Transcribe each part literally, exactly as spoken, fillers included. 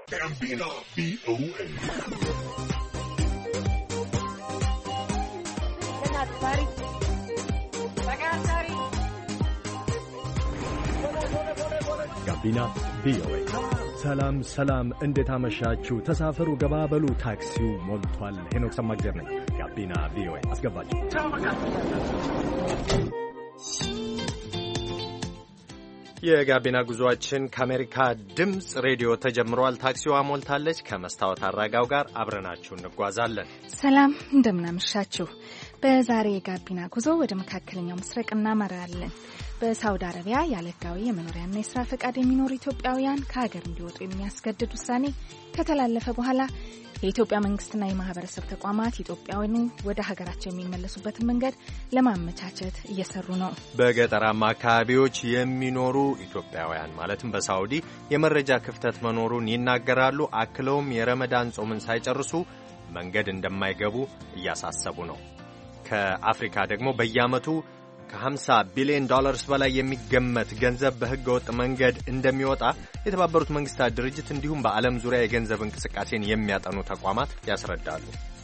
ጋቢና ቪኦኤ ጋቢና ቪኦኤ። ሰላም ሰላም፣ እንዴት አመሻችሁ? ተሳፈሩ፣ ገባበሉ፣ ታክሲው ሞልቷል። ሄኖክ ሰማግዘር ነኝ። ጋቢና ቪኦኤ አስገባችሁ። የጋቢና ጉዟችን ከአሜሪካ ድምፅ ሬዲዮ ተጀምሯል። ታክሲዋ ሞልታለች። ከመስታወት አራጋው ጋር አብረናችሁ እንጓዛለን። ሰላም እንደምናመሻችሁ። በዛሬ የጋቢና ጉዞ ወደ መካከለኛው ምስራቅ እናመራለን። በሳውዲ አረቢያ ያለ ሕጋዊ የመኖሪያና የስራ ፈቃድ የሚኖሩ ኢትዮጵያውያን ከሀገር እንዲወጡ የሚያስገድድ ውሳኔ ከተላለፈ በኋላ የኢትዮጵያ መንግስትና የማህበረሰብ ተቋማት ኢትዮጵያውያኑ ወደ ሀገራቸው የሚመለሱበትን መንገድ ለማመቻቸት እየሰሩ ነው። በገጠራማ አካባቢዎች የሚኖሩ ኢትዮጵያውያን ማለትም በሳውዲ የመረጃ ክፍተት መኖሩን ይናገራሉ። አክለውም የረመዳን ጾምን ሳይጨርሱ መንገድ እንደማይገቡ እያሳሰቡ ነው። ከአፍሪካ ደግሞ በየዓመቱ ከሀምሳ ቢሊዮን ዶላርስ በላይ የሚገመት ገንዘብ በህገ ወጥ መንገድ እንደሚወጣ የተባበሩት መንግስታት ድርጅት እንዲሁም በዓለም ዙሪያ የገንዘብ እንቅስቃሴን የሚያጠኑ ተቋማት ያስረዳሉ።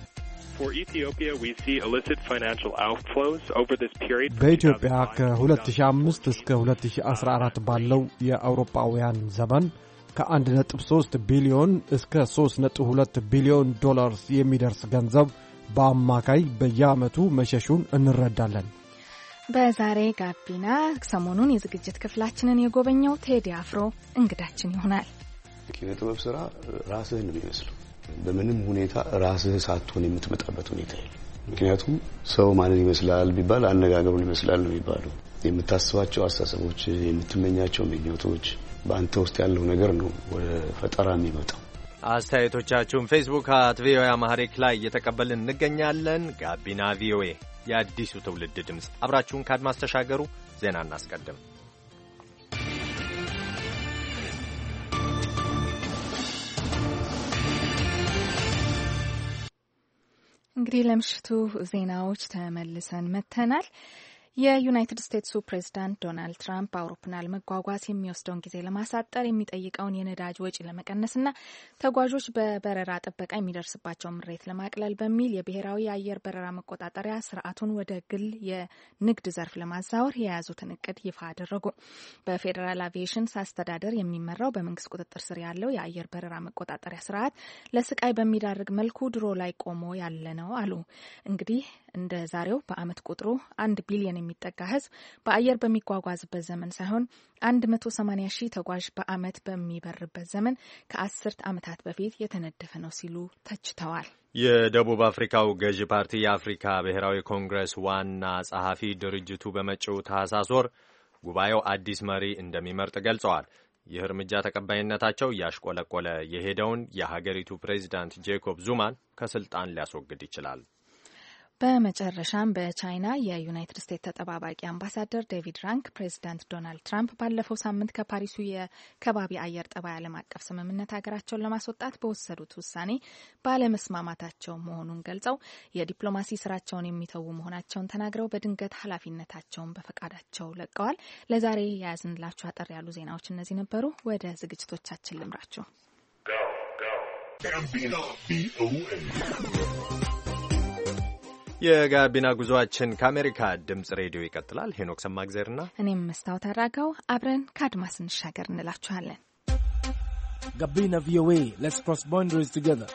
በኢትዮጵያ ከሁለት ሺህ አምስት እስከ ሁለት ሺህ አስራ አራት ባለው የአውሮፓውያን ዘመን ከአንድ ነጥብ ሶስት ቢሊዮን እስከ ሶስት ነጥብ ሁለት ቢሊዮን ዶላርስ የሚደርስ ገንዘብ በአማካይ በየዓመቱ መሸሹን እንረዳለን። በዛሬ ጋቢና ሰሞኑን የዝግጅት ክፍላችንን የጎበኘው ቴዲ አፍሮ እንግዳችን ይሆናል። ኪነ ጥበብ ስራ ራስህን ነው የሚመስለው። በምንም ሁኔታ ራስህ ሳትሆን የምትመጣበት ሁኔታ የለም። ምክንያቱም ሰው ማንን ይመስላል ቢባል አነጋገሩን ይመስላል ነው የሚባለው። የምታስባቸው አስተሳሰቦች፣ የምትመኛቸው ምኞቶች፣ በአንተ ውስጥ ያለው ነገር ነው ወደ ፈጠራ የሚመጣው። አስተያየቶቻችሁን ፌስቡክ አት ቪኦኤ አማርኛ ላይ እየተቀበልን እንገኛለን። ጋቢና ቪኦኤ የአዲሱ ትውልድ ድምፅ። አብራችሁን ካድማስ ተሻገሩ። ዜና እናስቀድም። እንግዲህ ለምሽቱ ዜናዎች ተመልሰን መተናል። የዩናይትድ ስቴትሱ ፕሬዝዳንት ዶናልድ ትራምፕ በአውሮፕላን መጓጓዝ የሚወስደውን ጊዜ ለማሳጠር የሚጠይቀውን የነዳጅ ወጪ ለመቀነስና ተጓዦች በበረራ ጥበቃ የሚደርስባቸውን ምሬት ለማቅለል በሚል የብሔራዊ የአየር በረራ መቆጣጠሪያ ስርዓቱን ወደ ግል የንግድ ዘርፍ ለማዛወር የያዙትን እቅድ ይፋ አደረጉ። በፌዴራል አቪዬሽን አስተዳደር የሚመራው በመንግስት ቁጥጥር ስር ያለው የአየር በረራ መቆጣጠሪያ ስርዓት ለስቃይ በሚዳርግ መልኩ ድሮ ላይ ቆሞ ያለ ነው አሉ። እንግዲህ እንደ ዛሬው በአመት ቁጥሩ አንድ ቢሊዮን የሚጠጋ ህዝብ በአየር በሚጓጓዝበት ዘመን ሳይሆን አንድ መቶ ሰማኒያ ሺህ ተጓዥ በአመት በሚበርበት ዘመን ከአስርት ዓመታት በፊት የተነደፈ ነው ሲሉ ተችተዋል። የደቡብ አፍሪካው ገዢ ፓርቲ የአፍሪካ ብሔራዊ ኮንግረስ ዋና ጸሐፊ ድርጅቱ በመጪው ታህሳስ ወር ጉባኤው አዲስ መሪ እንደሚመርጥ ገልጸዋል። ይህ እርምጃ ተቀባይነታቸው እያሽቆለቆለ የሄደውን የሀገሪቱ ፕሬዚዳንት ጄኮብ ዙማን ከስልጣን ሊያስወግድ ይችላል። በመጨረሻም በቻይና የዩናይትድ ስቴትስ ተጠባባቂ አምባሳደር ዴቪድ ራንክ ፕሬዚዳንት ዶናልድ ትራምፕ ባለፈው ሳምንት ከፓሪሱ የከባቢ አየር ጠባይ ዓለም አቀፍ ስምምነት ሀገራቸውን ለማስወጣት በወሰዱት ውሳኔ ባለመስማማታቸው መሆኑን ገልጸው የዲፕሎማሲ ስራቸውን የሚተዉ መሆናቸውን ተናግረው በድንገት ኃላፊነታቸውን በፈቃዳቸው ለቀዋል። ለዛሬ የያዝንላችሁ አጠር ያሉ ዜናዎች እነዚህ ነበሩ። ወደ ዝግጅቶቻችን ልምራችሁ። የጋቢና ጉዟችን ከአሜሪካ ድምፅ ሬዲዮ ይቀጥላል። ሄኖክ ሰማግዘርና እኔም መስታወት አራጋው አብረን ከአድማስ እንሻገር እንላችኋለን። ጋቢና ቪኦኤ ሌትስ ክሮስ ቦንደሪስ ቱጌዘር።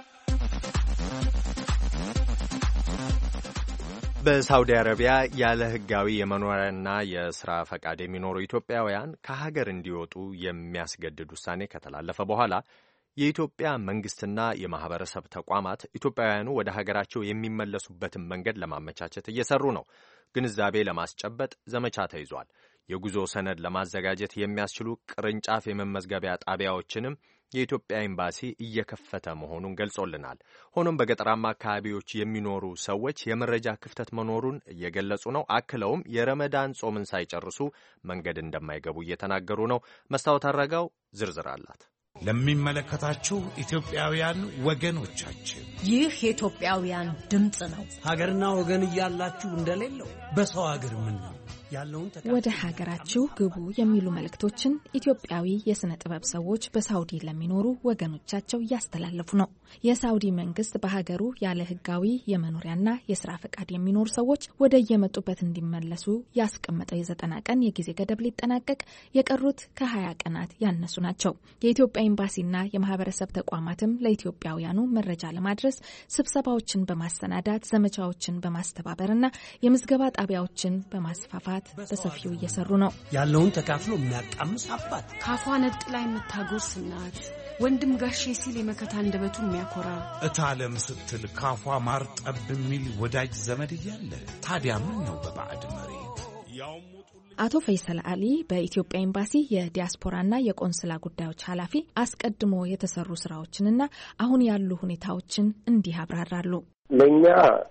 በሳውዲ አረቢያ ያለ ሕጋዊ የመኖሪያና የስራ ፈቃድ የሚኖሩ ኢትዮጵያውያን ከሀገር እንዲወጡ የሚያስገድድ ውሳኔ ከተላለፈ በኋላ የኢትዮጵያ መንግስትና የማህበረሰብ ተቋማት ኢትዮጵያውያኑ ወደ ሀገራቸው የሚመለሱበትን መንገድ ለማመቻቸት እየሰሩ ነው። ግንዛቤ ለማስጨበጥ ዘመቻ ተይዟል። የጉዞ ሰነድ ለማዘጋጀት የሚያስችሉ ቅርንጫፍ የመመዝገቢያ ጣቢያዎችንም የኢትዮጵያ ኤምባሲ እየከፈተ መሆኑን ገልጾልናል። ሆኖም በገጠራማ አካባቢዎች የሚኖሩ ሰዎች የመረጃ ክፍተት መኖሩን እየገለጹ ነው። አክለውም የረመዳን ጾምን ሳይጨርሱ መንገድ እንደማይገቡ እየተናገሩ ነው። መስታወት አረጋው ዝርዝር አላት። ለሚመለከታችሁ ኢትዮጵያውያን ወገኖቻችን ይህ የኢትዮጵያውያን ድምጽ ነው። ሀገርና ወገን እያላችሁ እንደሌለው በሰው ሀገር ምን ነው? ወደ ሀገራችሁ ግቡ የሚሉ መልእክቶችን ኢትዮጵያዊ የስነ ጥበብ ሰዎች በሳውዲ ለሚኖሩ ወገኖቻቸው እያስተላለፉ ነው። የሳውዲ መንግስት በሀገሩ ያለ ህጋዊ የመኖሪያና የስራ ፈቃድ የሚኖሩ ሰዎች ወደ የመጡበት እንዲመለሱ ያስቀመጠው የዘጠና ቀን የጊዜ ገደብ ሊጠናቀቅ የቀሩት ከሀያ ቀናት ያነሱ ናቸው። የኢትዮጵያ ኤምባሲና የማህበረሰብ ተቋማትም ለኢትዮጵያውያኑ መረጃ ለማድረስ ስብሰባዎችን በማሰናዳት ዘመቻዎችን በማስተባበርና የምዝገባ ጣቢያዎችን በማስፋፋት በሰፊው እየሰሩ ነው። ያለውን ተካፍሎ የሚያቃምስ አባት፣ ካፏ ነጥ ላይ የምታጎርስ እናት፣ ወንድም ጋሼ ሲል የመከታ አንደበቱ የሚያኮራ እታለም ስትል ካፏ ማር ጠብ የሚል ወዳጅ ዘመድ እያለ ታዲያ ምን ነው በባዕድ መሬት? አቶ ፈይሰል አሊ በኢትዮጵያ ኤምባሲ የዲያስፖራና የቆንስላ ጉዳዮች ኃላፊ አስቀድሞ የተሰሩ ስራዎችንና አሁን ያሉ ሁኔታዎችን እንዲህ አብራራሉ። ለኛ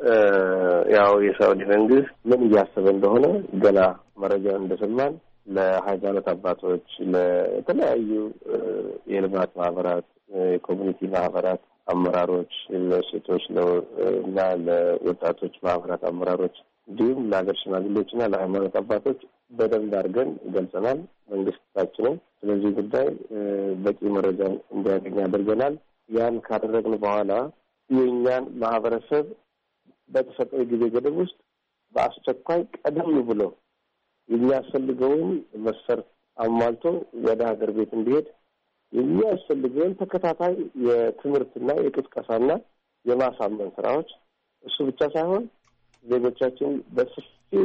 ያው የሳውዲ መንግስት ምን እያሰበ እንደሆነ ገና መረጃውን እንደሰማን ለሃይማኖት አባቶች፣ ለተለያዩ የልማት ማህበራት፣ የኮሚኒቲ ማህበራት አመራሮች፣ ለሴቶች እና ለወጣቶች ማህበራት አመራሮች እንዲሁም ለሀገር ሽማግሌዎችና ለሃይማኖት አባቶች በደንብ አድርገን ገልጸናል። መንግስታችንን ስለዚህ ጉዳይ በቂ መረጃ እንዲያገኝ አድርገናል። ያን ካደረግን በኋላ የኛን ማህበረሰብ በተሰጠው ጊዜ ገደብ ውስጥ በአስቸኳይ ቀደም ብሎ የሚያስፈልገውን መስፈርት አሟልቶ ወደ ሀገር ቤት እንዲሄድ የሚያስፈልገውን ተከታታይ የትምህርትና የቅስቀሳና የማሳመን ስራዎች እሱ ብቻ ሳይሆን ዜጎቻችን በሰፊው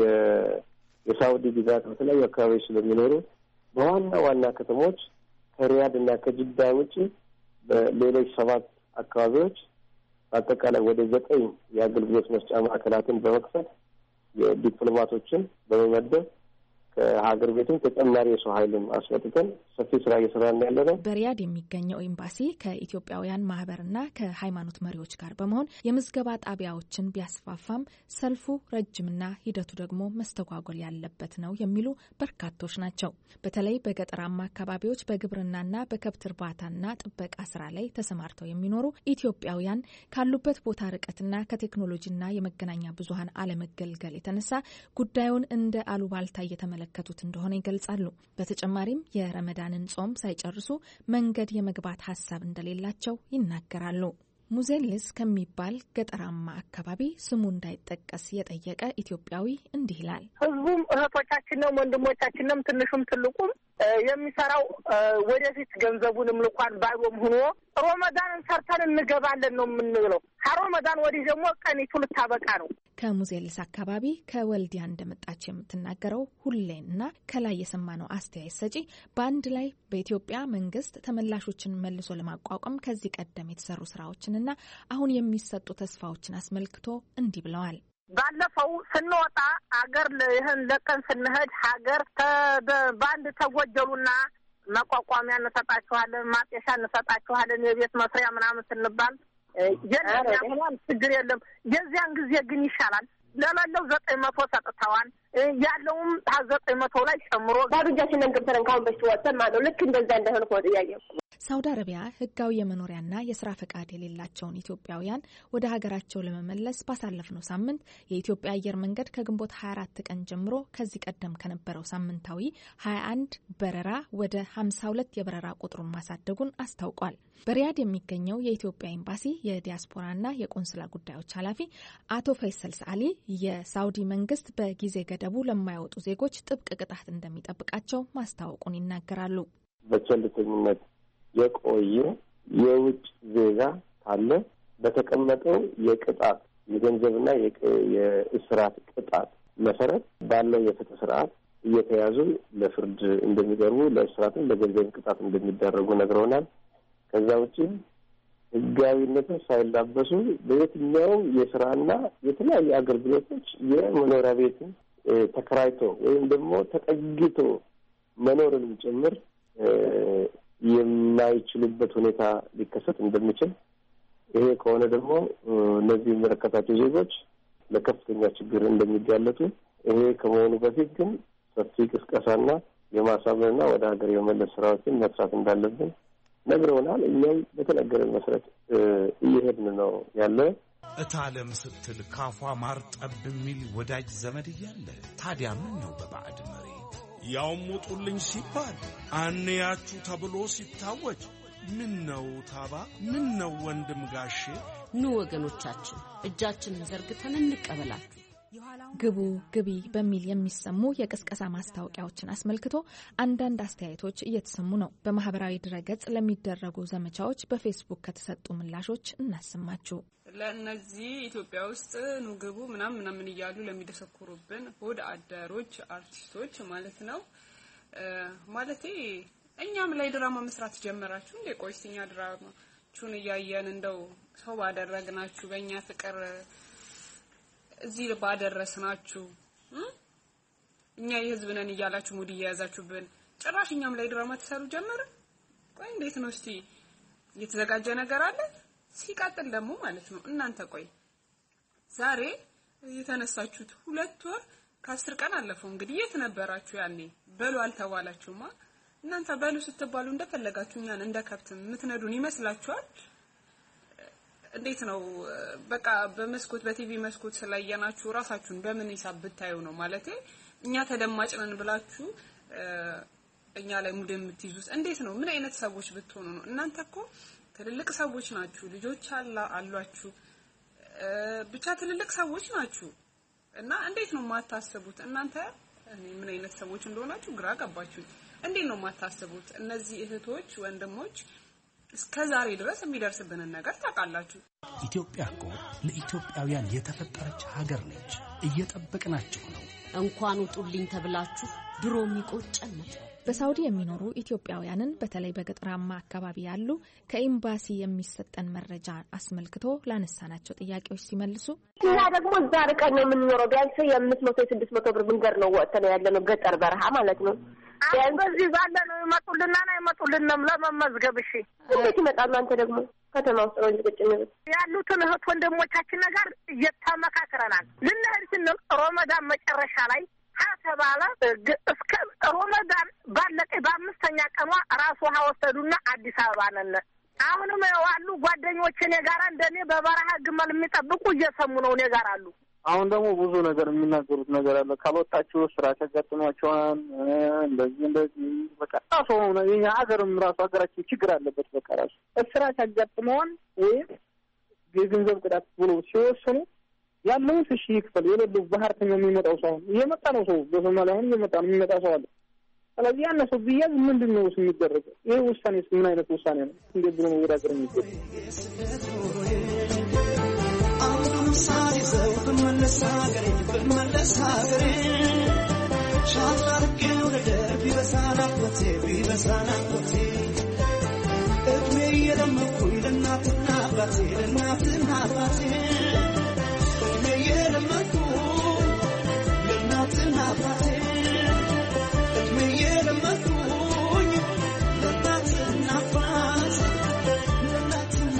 የሳውዲ ግዛት በተለያዩ አካባቢዎች ስለሚኖሩ በዋና ዋና ከተሞች ከሪያድ እና ከጅዳ ውጪ በሌሎች ሰባት አካባቢዎች አጠቃላይ ወደ ዘጠኝ የአገልግሎት መስጫ ማዕከላትን በመክፈት የዲፕሎማቶችን በመመደብ ከሀገር ቤትም ተጨማሪ የሰው ኃይልን አስወጥተን ሰፊ ስራ እየሰራን ያለ ነው። በሪያድ የሚገኘው ኤምባሲ ከኢትዮጵያውያን ማህበርና ከሃይማኖት መሪዎች ጋር በመሆን የምዝገባ ጣቢያዎችን ቢያስፋፋም ሰልፉ ረጅምና ሂደቱ ደግሞ መስተጓጎል ያለበት ነው የሚሉ በርካቶች ናቸው። በተለይ በገጠራማ አካባቢዎች በግብርናና በከብት እርባታና ጥበቃ ስራ ላይ ተሰማርተው የሚኖሩ ኢትዮጵያውያን ካሉበት ቦታ ርቀትና ከቴክኖሎጂና የመገናኛ ብዙሃን አለመገልገል የተነሳ ጉዳዩን እንደ አሉባልታ እየተመለ ከቱት እንደሆነ ይገልጻሉ። በተጨማሪም የረመዳንን ጾም ሳይጨርሱ መንገድ የመግባት ሀሳብ እንደሌላቸው ይናገራሉ። ሙዜልስ ከሚባል ገጠራማ አካባቢ ስሙ እንዳይጠቀስ የጠየቀ ኢትዮጵያዊ እንዲህ ይላል። ህዝቡም እህቶቻችንም ወንድሞቻችንም ትንሹም ትልቁም የሚሰራው ወደፊት ገንዘቡንም ልኳን ባይቦም ሆኖ ሮመዳንን ሰርተን እንገባለን ነው የምንለው። ከሮመዳን ወዲህ ደግሞ ቀኒቱ ልታበቃ ነው። ከሙዜልስ አካባቢ ከወልዲያ እንደመጣች የምትናገረው ሁሌንና ከላይ የሰማነው አስተያየት ሰጪ በአንድ ላይ በኢትዮጵያ መንግስት ተመላሾችን መልሶ ለማቋቋም ከዚህ ቀደም የተሰሩ ስራዎችንና አሁን የሚሰጡ ተስፋዎችን አስመልክቶ እንዲህ ብለዋል። ባለፈው ስንወጣ አገር ይህን ለቀን ስንሄድ ሀገር በአንድ ተጎጀሉና መቋቋሚያ እንሰጣችኋለን፣ ማጤሻ እንሰጣችኋለን፣ የቤት መስሪያ ምናምን ስንባል የለም ችግር የለም። የዚያን ጊዜ ግን ይሻላል። ለሌለው ዘጠኝ መቶ ሰጥተዋል። ያለውም ዘጠኝ መቶ ላይ ጨምሮ ባዱጃችን እንገብተን ካሁን በፊት ወጥተን ማለት ነው። ልክ እንደዛ እንደሆነ ነው ጥያቄው። ሳውዲ አረቢያ ህጋዊ የመኖሪያና የስራ ፈቃድ የሌላቸውን ኢትዮጵያውያን ወደ ሀገራቸው ለመመለስ ባሳለፍነው ሳምንት የኢትዮጵያ አየር መንገድ ከግንቦት ሀያ አራት ቀን ጀምሮ ከዚህ ቀደም ከነበረው ሳምንታዊ ሀያ አንድ በረራ ወደ ሀምሳ ሁለት የበረራ ቁጥሩን ማሳደጉን አስታውቋል። በሪያድ የሚገኘው የኢትዮጵያ ኤምባሲ የዲያስፖራና የቆንስላ ጉዳዮች ኃላፊ አቶ ፈይሰል አሊ የሳውዲ መንግስት በጊዜ ገደቡ ለማይወጡ ዜጎች ጥብቅ ቅጣት እንደሚጠብቃቸው ማስታወቁን ይናገራሉ። በቸልተኝነት የቆየ የውጭ ዜጋ ካለ በተቀመጠው የቅጣት የገንዘብና የእስራት ቅጣት መሰረት ባለው የፍትህ ስርዓት እየተያዙ ለፍርድ እንደሚቀርቡ ለእስራትም ለገንዘብ ቅጣት እንደሚደረጉ ነግረውናል። ከዛ ውጪ ህጋዊነትን ሳይላበሱ በየትኛውም የስራና የተለያዩ አገልግሎቶች የመኖሪያ ቤትን ተከራይቶ ወይም ደግሞ ተጠግቶ መኖርንም ጭምር የማይችሉበት ሁኔታ ሊከሰት እንደሚችል፣ ይሄ ከሆነ ደግሞ እነዚህ የሚመለከታቸው ዜጎች ለከፍተኛ ችግር እንደሚጋለጡ፣ ይሄ ከመሆኑ በፊት ግን ሰፊ ቅስቀሳና የማሳመንና ወደ ሀገር የመመለስ ስራዎችን መስራት እንዳለብን ነግረውናል። እኛም በተነገረን መሰረት እየሄድን ነው ያለ። እታለም ስትል ካፏ ማር ጠብ የሚል ወዳጅ ዘመድ እያለ ታዲያ ምን ነው በባዕድ መሬት ያውም ውጡልኝ ሲባል አንያችሁ ተብሎ ሲታወጅ ምን ነው ታባ ምን ነው ወንድም ጋሼ ኑ ወገኖቻችን እጃችንን ዘርግተን እንቀበላችሁ። ግቡ ግቢ በሚል የሚሰሙ የቅስቀሳ ማስታወቂያዎችን አስመልክቶ አንዳንድ አስተያየቶች እየተሰሙ ነው። በማህበራዊ ድረገጽ ለሚደረጉ ዘመቻዎች በፌስቡክ ከተሰጡ ምላሾች እናሰማችሁ። ለነዚህ ኢትዮጵያ ውስጥ ኑ ግቡ ምናምን ምናምን እያሉ ለሚደሰኩሩብን ሆድ አደሮች አርቲስቶች ማለት ነው ማለቴ እኛም ላይ ድራማ መስራት ጀመራችሁ እንዴ? ቆይስኛ ድራማችሁን እያየን እንደው ሰው ባደረግናችሁ በእኛ ፍቅር እዚህ ባደረስናችሁ እኛ የህዝብ ነን እያላችሁ ሙድ እያያዛችሁብን ጭራሽ እኛም ላይ ድራማ ተሰሩ ጀመረ። ቆይ እንዴት ነው እስቲ የተዘጋጀ ነገር አለ? ሲቀጥል ደግሞ ማለት ነው እናንተ ቆይ ዛሬ የተነሳችሁት ሁለት ወር ከአስር ቀን አለፈው እንግዲህ የት ነበራችሁ ያኔ? በሉ አልተባላችሁማ። እናንተ በሉ ስትባሉ እንደፈለጋችሁ እኛን እንደከብት ምትነዱን ይመስላችኋል? እንዴት ነው በቃ በመስኮት በቲቪ መስኮት ስለያናችሁ ራሳችሁን በምን ሂሳብ ብታዩ ነው ማለት እኛ ተደማጭ ነን ብላችሁ እኛ ላይ ሙድ የምትይዙት? እንዴት ነው? ምን አይነት ሰዎች ብትሆኑ ነው? እናንተ እኮ ትልልቅ ሰዎች ናችሁ፣ ልጆች አላ አሏችሁ፣ ብቻ ትልልቅ ሰዎች ናችሁ እና እንዴት ነው ማታስቡት? እናንተ እኔ ምን አይነት ሰዎች እንደሆናችሁ ግራ ገባችሁ። እንዴት ነው ማታስቡት? እነዚህ እህቶች ወንድሞች እስከዛሬ ድረስ የሚደርስብንን ነገር ታውቃላችሁ። ኢትዮጵያ እኮ ለኢትዮጵያውያን የተፈጠረች ሀገር ነች። እየጠበቅናችሁ ነው። እንኳን ውጡልኝ ተብላችሁ ድሮ የሚቆጨን ነበር። በሳውዲ የሚኖሩ ኢትዮጵያውያንን በተለይ በገጠራማ አካባቢ ያሉ ከኤምባሲ የሚሰጠን መረጃ አስመልክቶ ላነሳናቸው ጥያቄዎች ሲመልሱ እና ደግሞ እዛ ርቀን ነው የምንኖረው። ቢያንስ የአምስት መቶ የስድስት መቶ ብር መንገድ ነው ወጥተን ያለነው ገጠር በረሃ ማለት ነው። በዚህ ባለ ነው ይመጡልና ነው ይመጡልንም ለመመዝገብ። እሺ እንዴት ይመጣሉ? አንተ ደግሞ ከተማ ውስጥ ነው ልጅ ያሉትን እህት ወንድሞቻችን ነገር እየተመካከረናል። ልንሄድ ስንል ረመዳን መጨረሻ ላይ ሀተባለ እስከ ረመዳን ባለቀ በአምስተኛ ቀኗ ራሱ ወሰዱና አዲስ አበባ ነን። አሁንም ያሉ ጓደኞቼ እኔ ጋር እንደኔ በበረሃ ግመል የሚጠብቁ እየሰሙ ነው እኔ ጋር አሉ። አሁን ደግሞ ብዙ ነገር የሚናገሩት ነገር አለ። ካልወጣችሁ ስራ ተጋጥሟቸዋል እንደዚህ እንደዚህ በቃ ታሶ ነው የኛ ሀገርም ራሱ ሀገራችን ችግር አለበት። በቃ ራሱ ስራ ተጋጥሟል ወይ የገንዘብ ቅጣት ብሎ ሲወስኑ ያለው እሺ ይክፈል የሌለው ባህርተኛ የሚመጣው ሰው እየመጣ ነው። ሰው በሶማሊያ አሁን እየመጣ ነው የሚመጣ ሰው አለ። ስለዚህ ያነ ሰው ቢያዝ ምንድነው የሚደረገው? ይሄ ውሳኔ ምን አይነት ውሳኔ ነው? እንዴት ብሎ ነው ወደ ሀገር የሚገባው? ሳይዘው በመለሳገሬ በመለሳገሬ ሻላርገው ለደብ ይበሳናቆቴ ይበሳናቆቴ እድሜ የለመኩኝ ለእናትና አባቴ ለእናትና አባቴ እድሜ የለመኩኝ ለእናትና አባቴ እድሜ የለመኩኝ ለእናትና አባቴ ለእናትና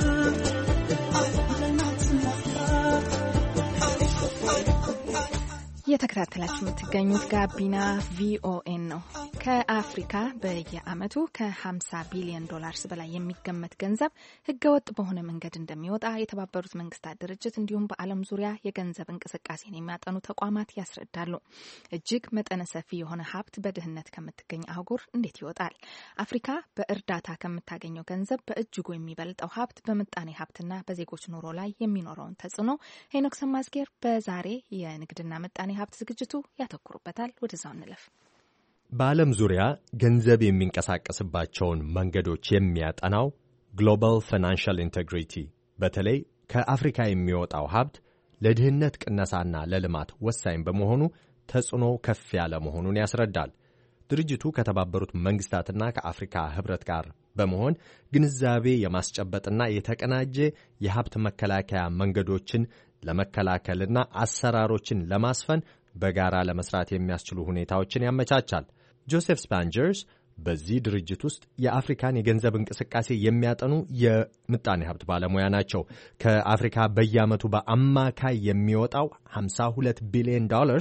እየተከታተላችሁ የምትገኙት ጋቢና ቪኦኤን ነው። ከአፍሪካ በየዓመቱ ከሀምሳ ቢሊዮን ዶላርስ በላይ የሚገመት ገንዘብ ህገወጥ በሆነ መንገድ እንደሚወጣ የተባበሩት መንግስታት ድርጅት እንዲሁም በዓለም ዙሪያ የገንዘብ እንቅስቃሴን የሚያጠኑ ተቋማት ያስረዳሉ። እጅግ መጠነ ሰፊ የሆነ ሀብት በድህነት ከምትገኝ አህጉር እንዴት ይወጣል? አፍሪካ በእርዳታ ከምታገኘው ገንዘብ በእጅጉ የሚበልጠው ሀብት በምጣኔ ሀብትና በዜጎች ኑሮ ላይ የሚኖረውን ተጽዕኖ ሄኖክ ሰማዝጌር በዛሬ የንግድና ምጣኔ ሀብት ዝግጅቱ ያተኩሩበታል። ወደዛው እንለፍ። በዓለም ዙሪያ ገንዘብ የሚንቀሳቀስባቸውን መንገዶች የሚያጠናው ግሎባል ፋይናንሻል ኢንቴግሪቲ በተለይ ከአፍሪካ የሚወጣው ሀብት ለድህነት ቅነሳና ለልማት ወሳኝ በመሆኑ ተጽዕኖ ከፍ ያለ መሆኑን ያስረዳል። ድርጅቱ ከተባበሩት መንግስታትና ከአፍሪካ ህብረት ጋር በመሆን ግንዛቤ የማስጨበጥና የተቀናጀ የሀብት መከላከያ መንገዶችን ለመከላከልና አሰራሮችን ለማስፈን በጋራ ለመስራት የሚያስችሉ ሁኔታዎችን ያመቻቻል። ጆሴፍ ስፓንጀርስ በዚህ ድርጅት ውስጥ የአፍሪካን የገንዘብ እንቅስቃሴ የሚያጠኑ የምጣኔ ሀብት ባለሙያ ናቸው። ከአፍሪካ በየዓመቱ በአማካይ የሚወጣው ሀምሳ ሁለት ቢሊዮን ዶላርስ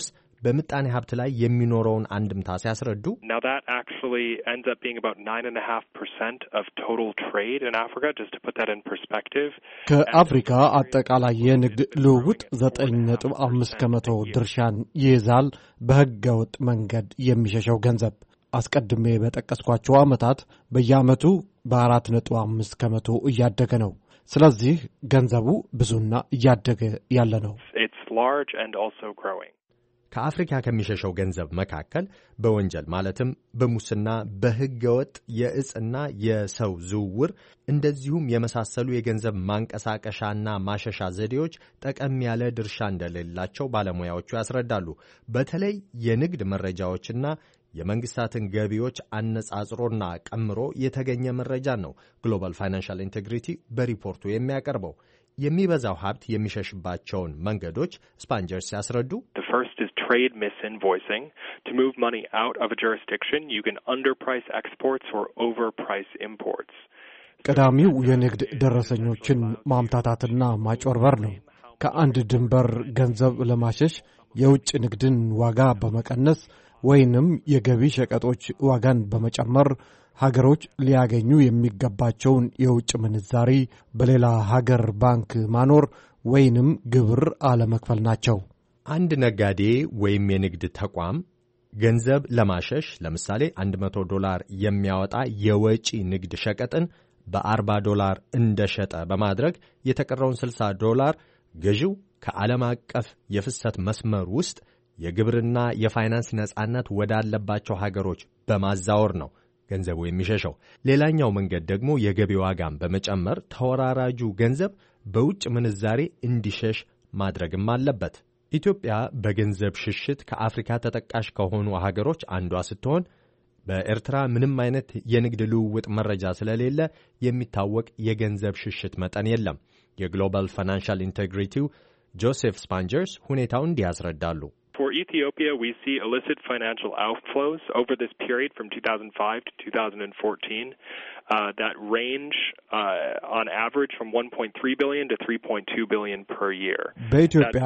በምጣኔ ሀብት ላይ የሚኖረውን አንድምታ ሲያስረዱ Now that actually ends up being about nine point five percent of total trade in Africa, just to put that in perspective. ከአፍሪካ አጠቃላይ የንግድ ልውውጥ ዘጠኝ ነጥብ አምስት ከመቶ ድርሻን ይይዛል በሕገ ወጥ መንገድ የሚሸሸው ገንዘብ። አስቀድሜ በጠቀስኳቸው ዓመታት በየዓመቱ በአራት ነጥብ አምስት ከመቶ እያደገ ነው። ስለዚህ ገንዘቡ ብዙና እያደገ ያለ ነው። It's large and also growing. ከአፍሪካ ከሚሸሸው ገንዘብ መካከል በወንጀል ማለትም በሙስና በሕገወጥ የእጽና የሰው ዝውውር እንደዚሁም የመሳሰሉ የገንዘብ ማንቀሳቀሻና ማሸሻ ዘዴዎች ጠቀም ያለ ድርሻ እንደሌላቸው ባለሙያዎቹ ያስረዳሉ። በተለይ የንግድ መረጃዎችና የመንግስታትን ገቢዎች አነጻጽሮና ቀምሮ የተገኘ መረጃ ነው ግሎባል ፋይናንሻል ኢንቴግሪቲ በሪፖርቱ የሚያቀርበው። የሚበዛው ሀብት የሚሸሽባቸውን መንገዶች ስፓንጀርስ ያስረዱ The first is trade misinvoicing. To move money out of a jurisdiction, you can underprice exports or overprice imports. ቀዳሚው የንግድ ደረሰኞችን ማምታታትና ማጭበርበር ነው። ከአንድ ድንበር ገንዘብ ለማሸሽ የውጭ ንግድን ዋጋ በመቀነስ ወይንም የገቢ ሸቀጦች ዋጋን በመጨመር ሀገሮች ሊያገኙ የሚገባቸውን የውጭ ምንዛሪ በሌላ ሀገር ባንክ ማኖር ወይንም ግብር አለመክፈል ናቸው። አንድ ነጋዴ ወይም የንግድ ተቋም ገንዘብ ለማሸሽ ለምሳሌ መቶ ዶላር የሚያወጣ የወጪ ንግድ ሸቀጥን በአርባ ዶላር እንደሸጠ በማድረግ የተቀረውን ስልሳ ዶላር ገዢው ከዓለም አቀፍ የፍሰት መስመር ውስጥ የግብርና የፋይናንስ ነጻነት ወዳለባቸው ሀገሮች በማዛወር ነው ገንዘቡ የሚሸሸው። ሌላኛው መንገድ ደግሞ የገቢ ዋጋን በመጨመር ተወራራጁ ገንዘብ በውጭ ምንዛሬ እንዲሸሽ ማድረግም አለበት። ኢትዮጵያ በገንዘብ ሽሽት ከአፍሪካ ተጠቃሽ ከሆኑ ሀገሮች አንዷ ስትሆን በኤርትራ ምንም አይነት የንግድ ልውውጥ መረጃ ስለሌለ የሚታወቅ የገንዘብ ሽሽት መጠን የለም። የግሎባል ፋይናንሻል ኢንቴግሪቲው ጆሴፍ ስፓንጀርስ ሁኔታውን እንዲህ ያስረዳሉ። For Ethiopia, we see illicit financial outflows over this period from two thousand five to two thousand fourteen uh, that range uh, on average from one point three billion to three point two billion per year. በኢትዮጵያ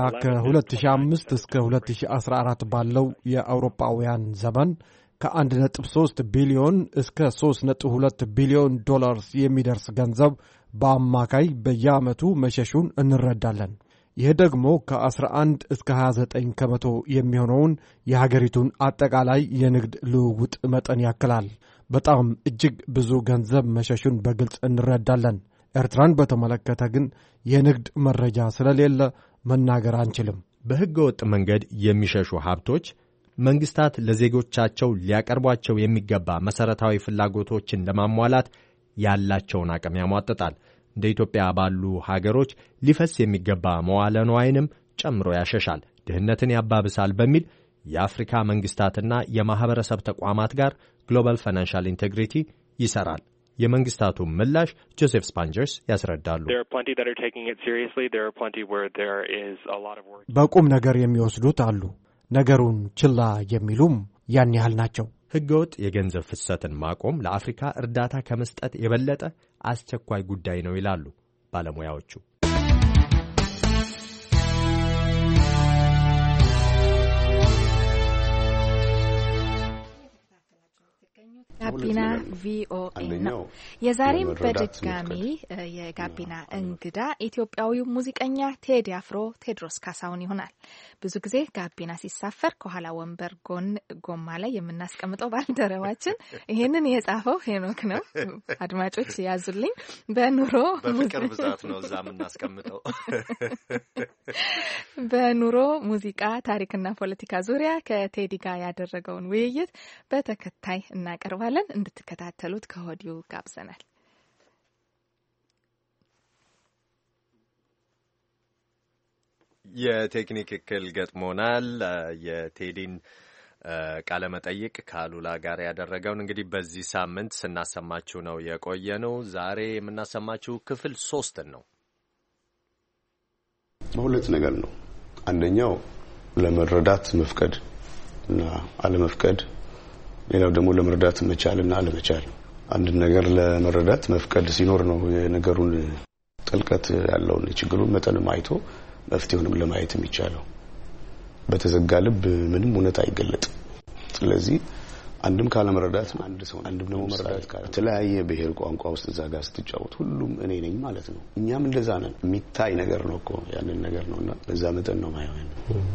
ከ2005 እስከ ሁለት ሺህ አስራ አራት ባለው የአውሮፓውያን ዘመን ከአንድ ነጥብ ሦስት ቢሊዮን እስከ ሦስት ነጥብ ሁለት ቢሊዮን ዶላርስ የሚደርስ ገንዘብ በአማካይ በየዓመቱ መሸሹን እንረዳለን። ይህ ደግሞ ከአስራ አንድ እስከ ሃያ ዘጠኝ ከመቶ የሚሆነውን የሀገሪቱን አጠቃላይ የንግድ ልውውጥ መጠን ያክላል። በጣም እጅግ ብዙ ገንዘብ መሸሹን በግልጽ እንረዳለን። ኤርትራን በተመለከተ ግን የንግድ መረጃ ስለሌለ መናገር አንችልም። በሕገ ወጥ መንገድ የሚሸሹ ሀብቶች መንግስታት ለዜጎቻቸው ሊያቀርቧቸው የሚገባ መሰረታዊ ፍላጎቶችን ለማሟላት ያላቸውን አቅም ያሟጥጣል። እንደ ኢትዮጵያ ባሉ ሀገሮች ሊፈስ የሚገባ መዋለ ንዋይንም ጨምሮ ያሸሻል፣ ድህነትን ያባብሳል በሚል የአፍሪካ መንግስታትና የማህበረሰብ ተቋማት ጋር ግሎባል ፋይናንሻል ኢንቴግሪቲ ይሰራል። የመንግስታቱ ምላሽ ጆሴፍ ስፓንጀርስ ያስረዳሉ። በቁም ነገር የሚወስዱት አሉ። ነገሩን ችላ የሚሉም ያን ያህል ናቸው። ሕገወጥ የገንዘብ ፍሰትን ማቆም ለአፍሪካ እርዳታ ከመስጠት የበለጠ አስቸኳይ ጉዳይ ነው ይላሉ ባለሙያዎቹ። ጋቢና ቪኦኤ ነው። የዛሬም በድጋሚ የጋቢና እንግዳ ኢትዮጵያዊው ሙዚቀኛ ቴዲ አፍሮ ቴድሮስ ካሳሁን ይሆናል። ብዙ ጊዜ ጋቢና ሲሳፈር ከኋላ ወንበር ጎን ጎማ ላይ የምናስቀምጠው ባልደረባችን ይሄንን የጻፈው ሄኖክ ነው። አድማጮች ያዙልኝ። በኑሮ በፍቅር ብዛት ነው እዛ የምናስቀምጠው። በኑሮ ሙዚቃ፣ ታሪክና ፖለቲካ ዙሪያ ከቴዲ ጋር ያደረገውን ውይይት በተከታይ እናቀርባለን። እንድትከታተሉት ከወዲሁ ጋብዘናል። የቴክኒክ እክል ገጥሞናል። የቴዲን ቃለ መጠይቅ ከአሉላ ጋር ያደረገውን እንግዲህ በዚህ ሳምንት ስናሰማችሁ ነው የቆየ ነው። ዛሬ የምናሰማችሁ ክፍል ሶስትን ነው። በሁለት ነገር ነው። አንደኛው ለመረዳት መፍቀድ እና አለመፍቀድ፣ ሌላው ደግሞ ለመረዳት መቻልና አለመቻል። አንድ ነገር ለመረዳት መፍቀድ ሲኖር ነው የነገሩን ጥልቀት ያለውን የችግሩን መጠን አይቶ መፍትሄውንም ለማየት የሚቻለው። በተዘጋ ልብ ምንም እውነት አይገለጥም። ስለዚህ አንድም ካለ መረዳት አንድ ሰው አንድም ደግሞ መረዳት ካለ ተለያየ ብሔር ቋንቋ ውስጥ እዛ ጋር ስትጫወት ሁሉም እኔ ነኝ ማለት ነው። እኛም እንደዛ ነን። የሚታይ ነገር ነው እኮ ያንን ነገር ነውና በዛ መጠን ነው ማይሆን።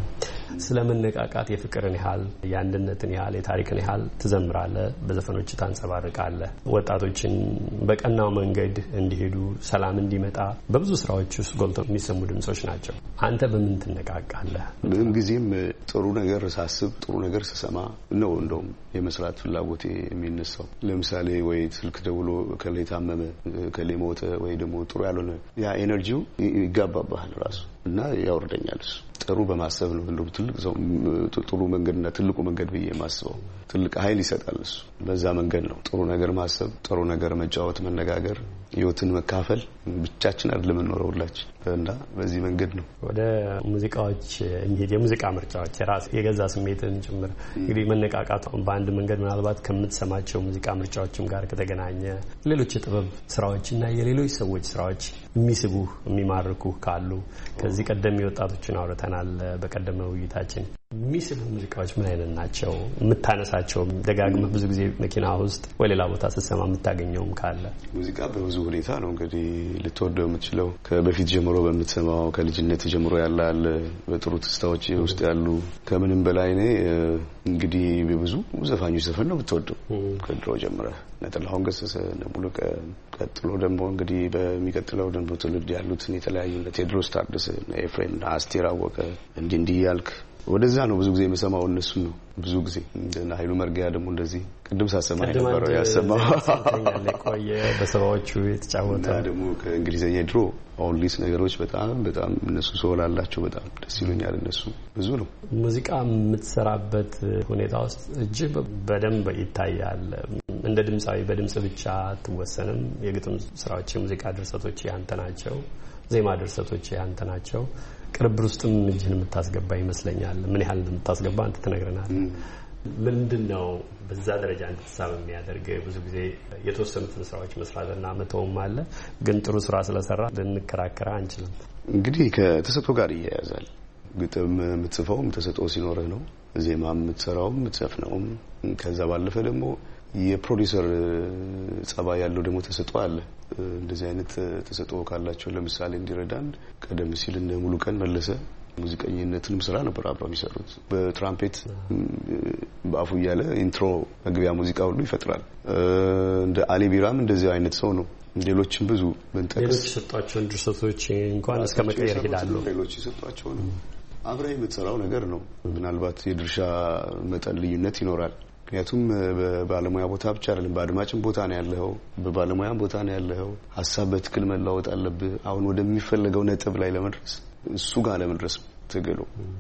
ስለመነቃቃት የፍቅርን ያህል የአንድነትን ያህል የታሪክን ያህል ትዘምራለህ፣ በዘፈኖች ታንጸባርቃለህ። ወጣቶችን በቀናው መንገድ እንዲሄዱ ሰላም እንዲመጣ በብዙ ስራዎች ውስጥ ጎልተው የሚሰሙ ድምጾች ናቸው። አንተ በምን ትነቃቃለህ? ምንም ጊዜም ጥሩ ነገር ሳስብ ጥሩ ነገር ስሰማ ነው እንደውም የመስራት ፍላጎቴ የሚነሳው። ለምሳሌ ወይ ስልክ ደውሎ ከሌ ታመመ ከሌ ሞተ ወይ ደግሞ ጥሩ ያልሆነ ያ ኤነርጂው ይጋባባል ራሱ እና ያወርደኛል። ጥሩ በማሰብ ነው እንደው ትልቅ ሰው ጥሩ መንገድና ትልቁ መንገድ ብዬ ማስበው ትልቅ ኃይል ይሰጣል እሱ። በዛ መንገድ ነው ጥሩ ነገር ማሰብ፣ ጥሩ ነገር መጫወት፣ መነጋገር፣ ህይወትን መካፈል። ብቻችን አይደለም የምንኖረው ሁላችን እና በዚህ መንገድ ነው። ወደ ሙዚቃዎች እንሂድ። የሙዚቃ ምርጫዎች የራስ የገዛ ስሜትን ጭምር እንግዲህ መነቃቃት በአንድ መንገድ ምናልባት ከምትሰማቸው ሙዚቃ ምርጫዎችም ጋር ከተገናኘ ሌሎች የጥበብ ስራዎችና የሌሎች ሰዎች ስራዎች የሚስቡ የሚማርኩ ካሉ ከዚህ ቀደም የወጣቶችን አውርተናል በቀደመ ውይይታችን። የሚስቡ ሙዚቃዎች ምን አይነት ናቸው? የምታነሳቸው ደጋግመህ ብዙ ጊዜ መኪና ውስጥ ወይ ሌላ ቦታ ስትሰማ የምታገኘውም ካለ? ሙዚቃ በብዙ ሁኔታ ነው እንግዲህ ልትወደው የምትችለው። ከበፊት ጀምሮ በምትሰማው ከልጅነት ጀምሮ ያለ አለ በጥሩ ትስታዎች ውስጥ ያሉ። ከምንም በላይ እኔ እንግዲህ ብዙ ዘፋኞች ዘፈን ነው ብትወደው ከድሮ ጀምረህ ነጠላሁን ገሰሰ ሙሉ ቀጥሎ ደግሞ እንግዲህ በሚቀጥለው ደግሞ ትውልድ ያሉትን የተለያዩ ቴዎድሮስ ታደሰ፣ ኤፍሬም፣ አስቴር አወቀ እንዲህ እንዲህ ያልክ ወደዛ ነው ብዙ ጊዜ የምሰማው እነሱ ነው። ብዙ ጊዜ እንደና ኃይሉ መርጊያ ደግሞ እንደዚህ ቅድም ሳሰማ የነበረው ያሰማው ቆየ በሰባዎቹ የተጫወተ ደግሞ ከእንግሊዘኛ ድሮ ኦንሊስ ነገሮች በጣም በጣም እነሱ ሶል አላቸው። በጣም ደስ ይሉኛል እነሱ። ብዙ ነው ሙዚቃ የምትሰራበት ሁኔታ ውስጥ እጅግ በደንብ ይታያል። እንደ ድምጻዊ በድምጽ ብቻ አትወሰንም። የግጥም ስራዎች፣ የሙዚቃ ድርሰቶች ያንተ ናቸው። ዜማ ድርሰቶች ያንተ ናቸው። ቅርብር ውስጥም እጅህን የምታስገባ ይመስለኛል። ምን ያህል እንደምታስገባ አንተ ትነግረናለህ። ምንድነው በዛ ደረጃ እንድትሳብ የሚያደርግ? ብዙ ጊዜ የተወሰኑትን ስራዎች መስራትና መተውም አለ፣ ግን ጥሩ ስራ ስለሰራ ልንከራከራ አንችልም። እንግዲህ ከተሰጥኦ ጋር ይያያዛል። ግጥም የምትጽፈውም ተሰጥኦ ሲኖርህ ነው። ዜማ የምትሰራውም የምትዘፍነውም። ከዛ ባለፈ ደግሞ የፕሮዲዩሰር ጸባይ ያለው ደግሞ ተሰጥኦ አለ። እንደዚህ አይነት ተሰጥኦ ካላቸው ለምሳሌ እንዲረዳን ቀደም ሲል እነ ሙሉቀን መለሰ ሙዚቀኝነትንም ስራ ነበር አብረው የሚሰሩት። በትራምፔት በአፉ እያለ ኢንትሮ መግቢያ ሙዚቃ ሁሉ ይፈጥራል። እንደ አሊ ቢራም እንደዚህ አይነት ሰው ነው። ሌሎችም ብዙ በእንጠቅስ ሌሎች ሰጧቸውን ድርሰቶች እንኳን እስከ መቀየር ይላሉ። ሌሎች ሰጧቸው ነው። አብረህ የምትሰራው ነገር ነው። ምናልባት የድርሻ መጠን ልዩነት ይኖራል። ምክንያቱም በባለሙያ ቦታ ብቻ አይደለም፣ በአድማጭም ቦታ ነው ያለው፣ በባለሙያም ቦታ ነው ያለው። ሀሳብ በትክክል መለዋወጥ አለብህ። አሁን ወደሚፈልገው ነጥብ ላይ ለመድረስ እሱ ጋር ለመድረስ ትግሉ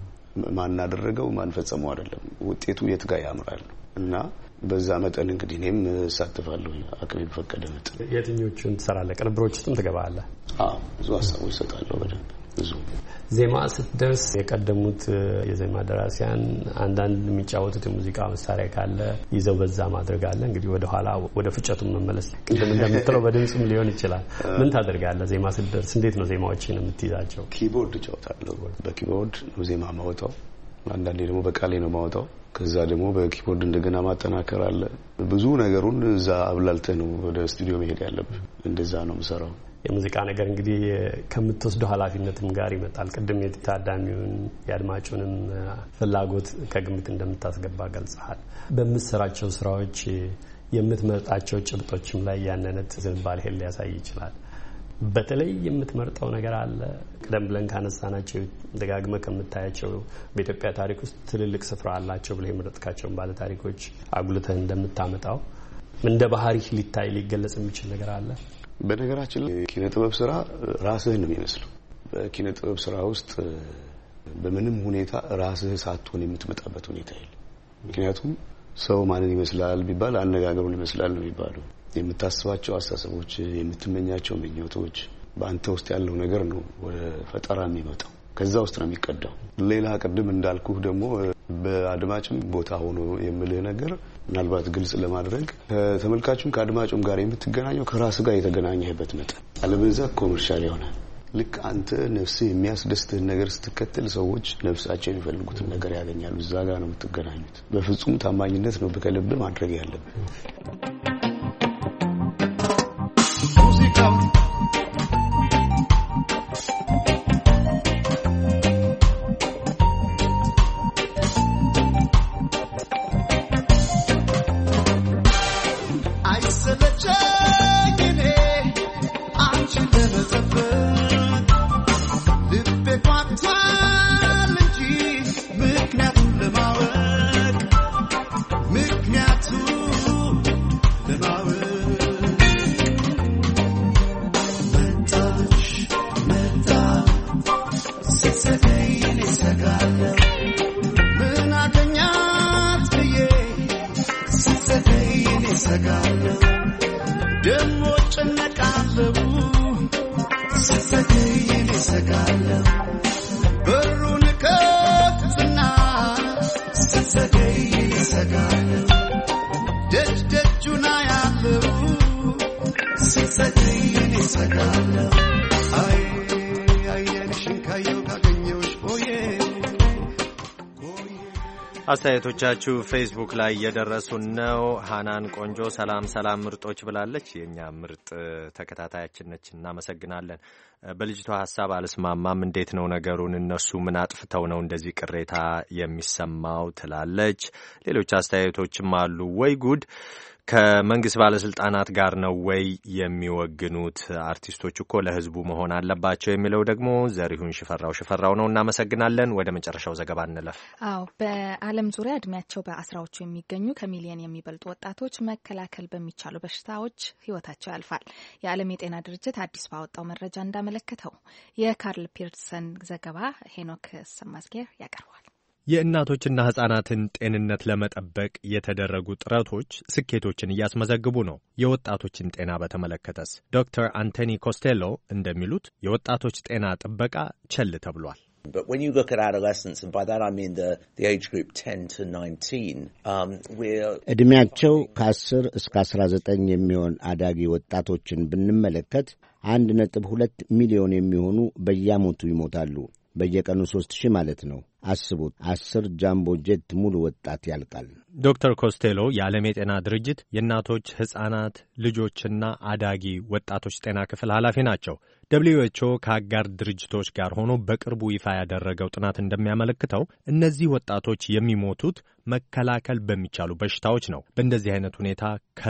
ማን አደረገው ማን ፈጸመው አይደለም፣ ውጤቱ የት ጋር ያምራል። እና በዛ መጠን እንግዲህ እኔም እሳተፋለሁ አቅሜ በፈቀደ መጠን። የትኞቹን ትሰራለህ? ቅንብሮች ውስጥም ትገባለህ? አዎ ብዙ ሀሳቦች እሰጣለሁ በደንብ ብዙ። ዜማ ስትደርስ የቀደሙት የዜማ ደራሲያን አንዳንድ የሚጫወቱት የሙዚቃ መሳሪያ ካለ ይዘው በዛ ማድረግ አለ። እንግዲህ ወደ ኋላ ወደ ፍጨቱን መመለስ ቅድም እንደምትለው በድምጽም ሊሆን ይችላል። ምን ታደርጋለህ ዜማ ስትደርስ? እንዴት ነው ዜማዎችን የምትይዛቸው? ኪቦርድ እጫወታለሁ። በኪቦርድ ነው ዜማ ማወጣው። አንዳንዴ ደግሞ በቃሌ ነው ማወጣው። ከዛ ደግሞ በኪቦርድ እንደገና ማጠናከር አለ። ብዙ ነገሩን እዛ አብላልተህ ነው ወደ ስቱዲዮ መሄድ ያለብህ። እንደዛ ነው የምሰራው። የሙዚቃ ነገር እንግዲህ ከምትወስደው ኃላፊነትም ጋር ይመጣል። ቅድም የታዳሚውን የአድማጩንም ፍላጎት ከግምት እንደምታስገባ ገልጸሃል። በምትሰራቸው ስራዎች የምትመርጣቸው ጭብጦችም ላይ ያንነት ዝንባሌህን ሊያሳይ ይችላል። በተለይ የምትመርጠው ነገር አለ? ቀደም ብለን ካነሳናቸው ደጋግመ ከምታያቸው በኢትዮጵያ ታሪክ ውስጥ ትልልቅ ስፍራ አላቸው ብለህ የመረጥካቸውን ባለ ታሪኮች አጉልተህ እንደምታመጣው እንደ ባህሪህ ሊታይ ሊገለጽ የሚችል ነገር አለ? በነገራችን ላይ ኪነ ጥበብ ስራ ራስህን ነው የሚመስለው። በኪነ ጥበብ ስራ ውስጥ በምንም ሁኔታ ራስህ ሳትሆን የምትመጣበት ሁኔታ የለም። ምክንያቱም ሰው ማንን ይመስላል ቢባል አነጋገሩን ይመስላል ነው የሚባለው። የምታስባቸው አስተሳሰቦች፣ የምትመኛቸው ምኞቶች፣ በአንተ ውስጥ ያለው ነገር ነው ወደ ፈጠራ የሚመጣው። ከዛ ውስጥ ነው የሚቀዳው። ሌላ ቅድም እንዳልኩህ ደግሞ በአድማጭም ቦታ ሆኖ የምልህ ነገር ምናልባት ግልጽ ለማድረግ ከተመልካቹም ከአድማጩም ጋር የምትገናኘው ከራስ ጋር የተገናኘህበት መጠን፣ አለበለዚያ ኮመርሻል ይሆናል። ልክ አንተ ነፍስህ የሚያስደስትህን ነገር ስትከተል ሰዎች ነፍሳቸው የሚፈልጉትን ነገር ያገኛሉ። እዛ ጋር ነው የምትገናኙት። በፍጹም ታማኝነት ነው በከልብ ማድረግ ያለብህ። ሙዚቃው አስተያየቶቻችሁ ፌስቡክ ላይ እየደረሱን ነው። ሃናን ቆንጆ ሰላም ሰላም ምርጦች ብላለች። የኛ ምርጥ ተከታታያችን ነች፣ እናመሰግናለን። በልጅቷ ሐሳብ አልስማማም። እንዴት ነው ነገሩን? እነሱ ምን አጥፍተው ነው እንደዚህ ቅሬታ የሚሰማው ትላለች። ሌሎች አስተያየቶችም አሉ። ወይ ጉድ! ከመንግስት ባለስልጣናት ጋር ነው ወይ የሚወግኑት? አርቲስቶች እኮ ለህዝቡ መሆን አለባቸው የሚለው ደግሞ ዘሪሁን ሽፈራው ሽፈራው ነው። እናመሰግናለን። ወደ መጨረሻው ዘገባ እንለፍ። አዎ፣ በዓለም ዙሪያ እድሜያቸው በአስራዎቹ የሚገኙ ከሚሊዮን የሚበልጡ ወጣቶች መከላከል በሚቻሉ በሽታዎች ህይወታቸው ያልፋል። የዓለም የጤና ድርጅት አዲስ ባወጣው መረጃ እንዳመለከተው የካርል ፒርሰን ዘገባ ሄኖክ ሰማዝጌር ያቀርባል። የእናቶችና ህጻናትን ጤንነት ለመጠበቅ የተደረጉ ጥረቶች ስኬቶችን እያስመዘግቡ ነው። የወጣቶችን ጤና በተመለከተስ ዶክተር አንቶኒ ኮስቴሎ እንደሚሉት የወጣቶች ጤና ጥበቃ ቸል ተብሏል። But when you look at adolescents, and by that I mean the, the age group ten to nineteen, um, we're... ዕድሜያቸው ከአስር እስከ አስራ ዘጠኝ የሚሆን አዳጊ ወጣቶችን ብንመለከት አንድ ነጥብ ሁለት ሚሊዮን የሚሆኑ በየዓመቱ ይሞታሉ። በየቀኑ ሦስት ሺህ ማለት ነው። አስቡት፣ አስር ጃምቦ ጄት ሙሉ ወጣት ያልቃል። ዶክተር ኮስቴሎ የዓለም የጤና ድርጅት የእናቶች ሕፃናት፣ ልጆችና አዳጊ ወጣቶች ጤና ክፍል ኃላፊ ናቸው። ደብልዩ ኤች ኦ ከአጋር ድርጅቶች ጋር ሆኖ በቅርቡ ይፋ ያደረገው ጥናት እንደሚያመለክተው እነዚህ ወጣቶች የሚሞቱት መከላከል በሚቻሉ በሽታዎች ነው። በእንደዚህ አይነት ሁኔታ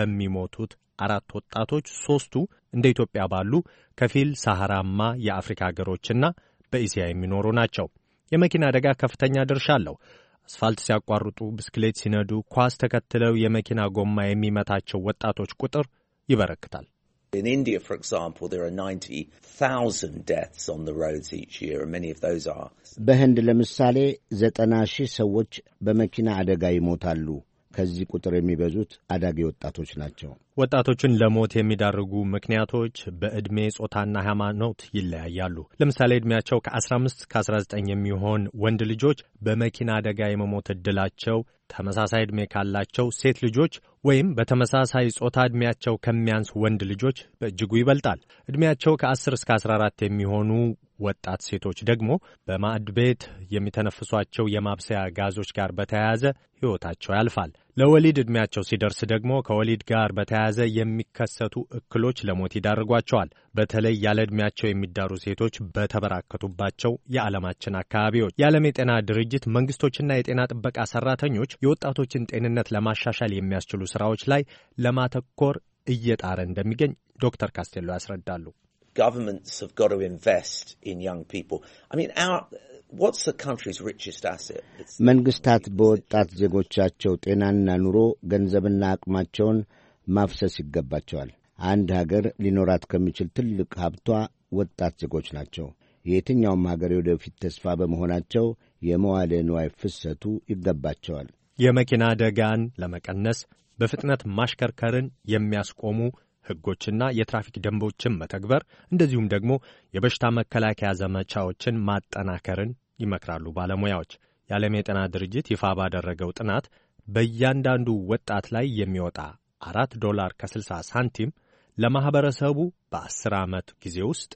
ከሚሞቱት አራት ወጣቶች ሦስቱ እንደ ኢትዮጵያ ባሉ ከፊል ሰሐራማ የአፍሪካ ሀገሮችና በእስያ የሚኖሩ ናቸው። የመኪና አደጋ ከፍተኛ ድርሻ አለው። አስፋልት ሲያቋርጡ፣ ብስክሌት ሲነዱ፣ ኳስ ተከትለው የመኪና ጎማ የሚመታቸው ወጣቶች ቁጥር ይበረክታል። In India, for example, there are ninety thousand deaths on the roads each year, and many of those are. በህንድ ለምሳሌ ዘጠና ሺህ ሰዎች በመኪና አደጋ ይሞታሉ። ከዚህ ቁጥር የሚበዙት አዳጊ ወጣቶች ናቸው። ወጣቶችን ለሞት የሚዳርጉ ምክንያቶች በዕድሜ ጾታና ሃይማኖት ይለያያሉ። ለምሳሌ ዕድሜያቸው ከአስራ አምስት እስከ አስራ ዘጠኝ የሚሆን ወንድ ልጆች በመኪና አደጋ የመሞት ዕድላቸው ተመሳሳይ ዕድሜ ካላቸው ሴት ልጆች ወይም በተመሳሳይ ጾታ ዕድሜያቸው ከሚያንስ ወንድ ልጆች በእጅጉ ይበልጣል። ዕድሜያቸው ከአስር እስከ አስራ አራት የሚሆኑ ወጣት ሴቶች ደግሞ በማዕድ ቤት የሚተነፍሷቸው የማብሰያ ጋዞች ጋር በተያያዘ ሕይወታቸው ያልፋል። ለወሊድ ዕድሜያቸው ሲደርስ ደግሞ ከወሊድ ጋር በተያያዘ የሚከሰቱ እክሎች ለሞት ይዳርጓቸዋል። በተለይ ያለ ዕድሜያቸው የሚዳሩ ሴቶች በተበራከቱባቸው የዓለማችን አካባቢዎች የዓለም የጤና ድርጅት መንግስቶችና የጤና ጥበቃ ሠራተኞች የወጣቶችን ጤንነት ለማሻሻል የሚያስችሉ ሥራዎች ላይ ለማተኮር እየጣረ እንደሚገኝ ዶክተር ካስቴሎ ያስረዳሉ። Governments have got to invest in young people. I mean, our, what's the country's richest asset? It's... መንግስታት በወጣት ዜጎቻቸው ጤናና ኑሮ ገንዘብና አቅማቸውን ማፍሰስ ይገባቸዋል። አንድ ሀገር ሊኖራት ከሚችል ትልቅ ሀብቷ ወጣት ዜጎች ናቸው። የየትኛውም ሀገር የወደፊት ተስፋ በመሆናቸው የመዋለ ንዋይ ፍሰቱ ይገባቸዋል። የመኪና አደጋን ለመቀነስ በፍጥነት ማሽከርከርን የሚያስቆሙ ሕጎችና የትራፊክ ደንቦችን መተግበር እንደዚሁም ደግሞ የበሽታ መከላከያ ዘመቻዎችን ማጠናከርን ይመክራሉ ባለሙያዎች። የዓለም የጤና ድርጅት ይፋ ባደረገው ጥናት በእያንዳንዱ ወጣት ላይ የሚወጣ አራት ዶላር ከስልሳ ሳንቲም ለማኅበረሰቡ በአስር ዓመት ጊዜ ውስጥ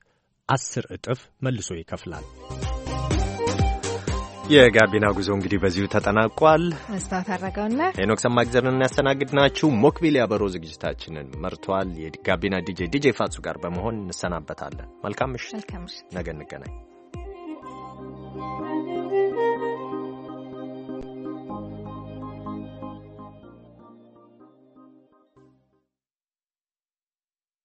አስር እጥፍ መልሶ ይከፍላል። የጋቢና ጉዞ እንግዲህ በዚሁ ተጠናቋል። መስታወት አረጋውና ሄኖክ ሰማግዘርን ያስተናግድናችሁ። ሞክቢል ያበሮ ዝግጅታችንን መርቷል። የጋቢና ዲጄ ዲጄ ፋጹ ጋር በመሆን እንሰናበታለን። መልካም ምሽት። ነገ እንገናኝ።